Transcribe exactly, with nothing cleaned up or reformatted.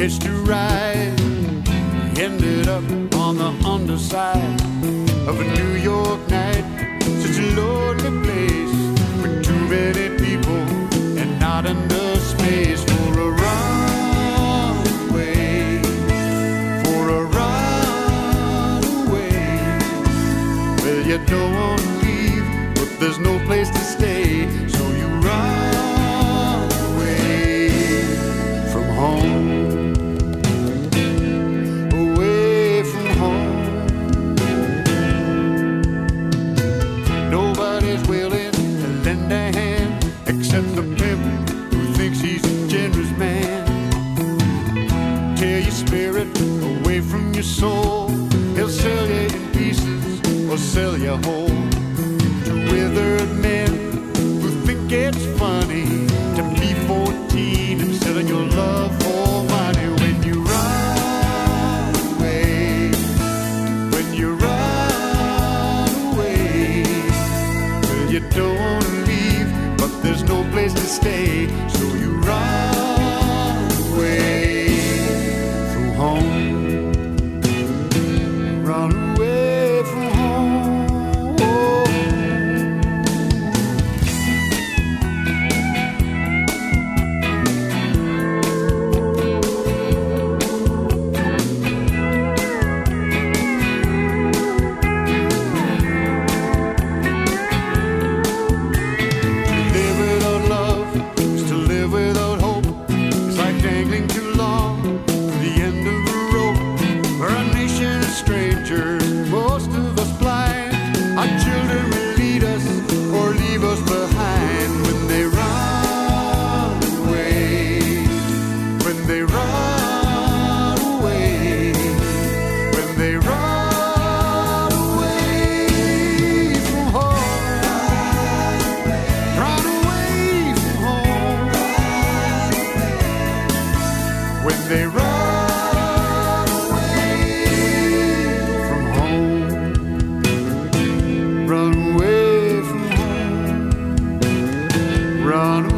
hitched a ride. Ended up on the underside of a New York night. Such a lonely place with too many people and not enough space for a runaway, for a runaway. Well, you don't want to leave, but there's no place to stay, so you run away from home. Except the pimp who thinks he's a generous man. Tear your spirit away from your soul. He'll sell you in pieces or sell you whole to withered men who think it's funny to be fourteen and selling your love for money. When you run away, when you run away, well, you don't leave, but there's no place to stay, so you run away from home. Run away from home. Most of us blind, our children will lead us or leave us behind. When they run away, when they run away, when they run away from home, run away from home, when they run. Run away from home, run away.